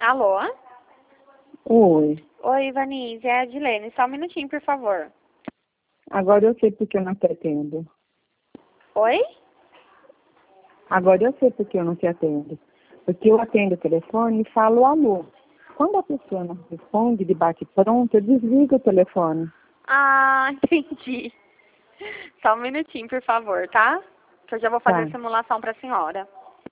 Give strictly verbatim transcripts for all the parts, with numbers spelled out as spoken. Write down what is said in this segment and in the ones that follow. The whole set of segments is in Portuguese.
Alô? Oi. Oi, Ivanise, é a Adilene. Só um minutinho, por favor. Agora eu sei porque eu não te atendo. Oi? Agora eu sei porque eu não te atendo. Porque eu atendo o telefone e falo alô. Quando a pessoa não responde de bate pronto, eu desligo o telefone. Ah, entendi. Só um minutinho, por favor, tá? Que eu já vou fazer Tá. a simulação para a senhora.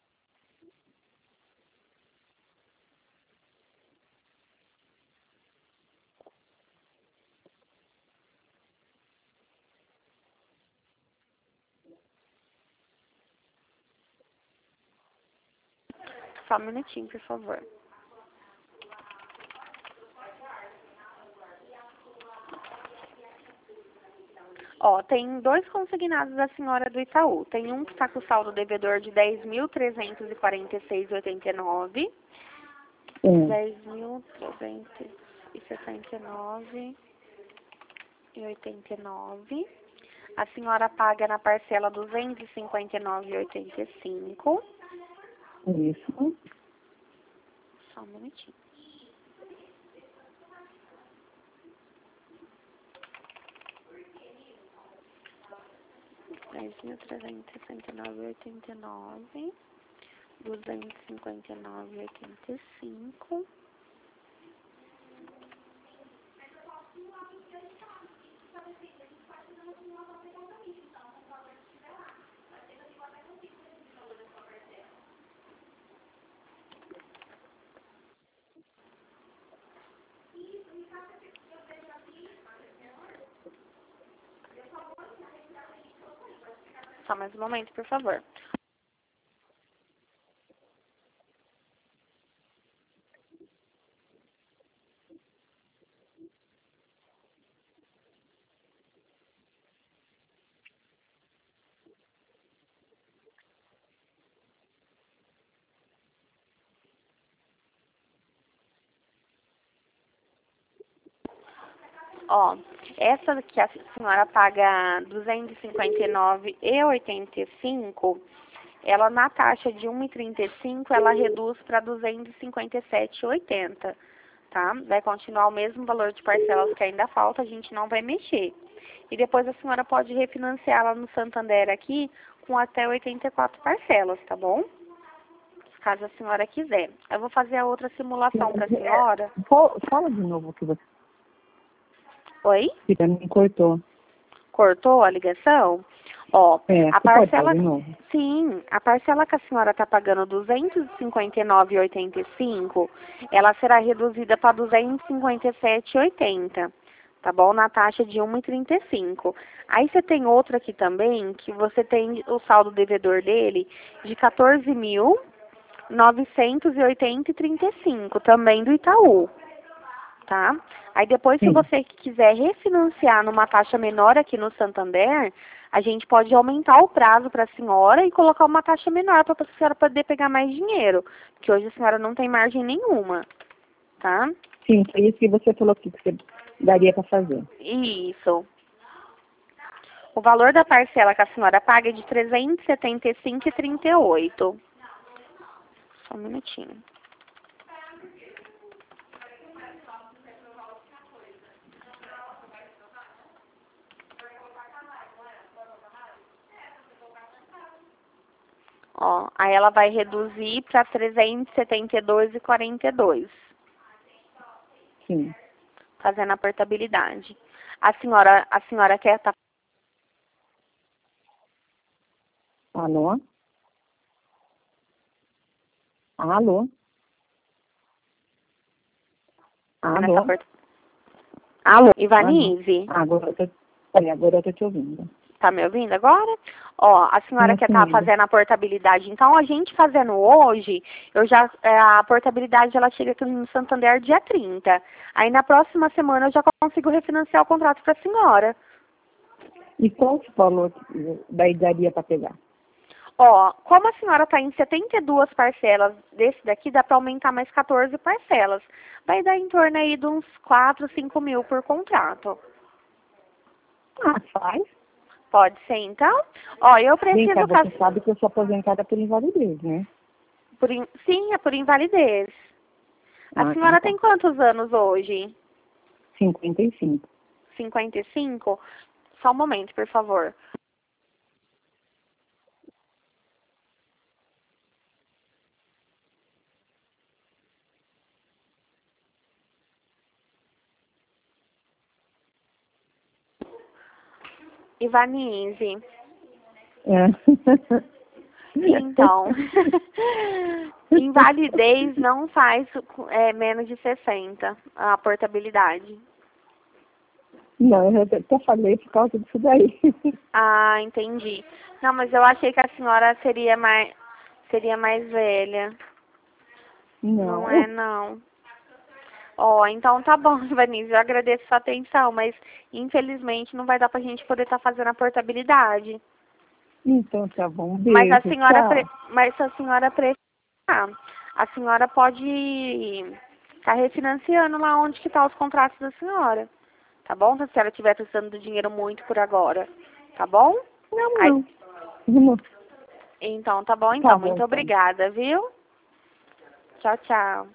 Só um minutinho, por favor. Ó, tem dois consignados da senhora do Itaú. Tem um que está com o saldo devedor de dez mil trezentos e quarenta e seis reais e oitenta e nove. Sim. dez mil trezentos e sessenta e nove reais e oitenta e nove. A senhora paga na parcela duzentos e cinquenta e nove reais e oitenta e cinco. Isso. Só um minutinho. dez mil trezentos e sessenta e nove reais e oitenta e nove. duzentos e cinquenta e nove reais e oitenta e cinco. Só mais um momento, por favor. Ó, essa que a senhora paga duzentos e cinquenta e nove reais e oitenta e cinco, ela na taxa de um real e trinta e cinco, ela reduz para duzentos e cinquenta e sete reais e oitenta, tá? Vai continuar o mesmo valor de parcelas que ainda falta, a gente não vai mexer. E depois a senhora pode refinanciar lá no Santander aqui com até oitenta e quatro parcelas, tá bom? Caso a senhora quiser. Eu vou fazer a outra simulação para a senhora. Fala fala de novo o que você Oi? Fica, me cortou. Cortou a ligação? Ó, É, a você pode falar parcela... de novo? Sim, a parcela que a senhora está pagando duzentos e cinquenta e nove reais e oitenta e cinco, ela será reduzida para duzentos e cinquenta e sete reais e oitenta, tá bom? Na taxa de um real e trinta e cinco. Aí você tem outra aqui também, que você tem o saldo devedor dele de quatorze mil novecentos e oitenta reais e trinta e cinco, também do Itaú, tá? Aí depois, se Sim. você quiser refinanciar numa taxa menor aqui no Santander, a gente pode aumentar o prazo para a senhora e colocar uma taxa menor para a senhora poder pegar mais dinheiro, porque hoje a senhora não tem margem nenhuma, tá? Sim, foi isso que você falou que você daria para fazer. Isso. O valor da parcela que a senhora paga é de trezentos e setenta e cinco reais e trinta e oito. Só um minutinho. Ó, aí ela vai reduzir para trezentos e setenta e dois reais e quarenta e dois. Sim. Fazendo a portabilidade. A senhora, a senhora quer estar... Alô? Alô? nessa Alô? port... Alô, Alô? Ivanise? Agora eu tô, peraí, agora eu tô te ouvindo. Tá me ouvindo agora? Ó, a senhora Sim, quer estar sim. fazendo a portabilidade. Então, a gente fazendo hoje, eu já, é, a portabilidade ela chega aqui no Santander dia trinta. Aí na próxima semana eu já consigo refinanciar o contrato para a senhora. E qual o valor que daí daria para pegar? Ó, como a senhora está em setenta e duas parcelas desse daqui, dá para aumentar mais quatorze parcelas. Vai dar em torno aí de uns quatro, cinco mil por contrato. Ah, faz. Pode ser, então? Ó, eu Vem cá, preciso... você cas- sabe que eu sou aposentada por invalidez, né? Por in- Sim, é por invalidez. A Ah, senhora então tem quantos anos hoje? cinquenta e cinco. cinquenta e cinco? Só um momento, por favor. Ivanise. É. Então, invalidez não faz é, menos de sessenta, a portabilidade. Não, eu até falei por causa disso daí. Ah, entendi. Não, mas eu achei que a senhora seria mais, seria mais velha. Não. Não é, não. Ó, então tá bom, Vanise, eu agradeço sua atenção, mas infelizmente não vai dar pra gente poder estar fazendo a portabilidade. Então tá bom, um Mas a beijo, senhora, pre... tchau. mas se a senhora precisar, a senhora pode estar refinanciando lá onde que tá os contratos da senhora. Tá bom? Se a senhora estiver precisando do dinheiro muito por agora. Tá bom? Não, Aí... não. Não. Então, tá bom Tá então. bom, Muito então. obrigada, viu? Tchau, tchau.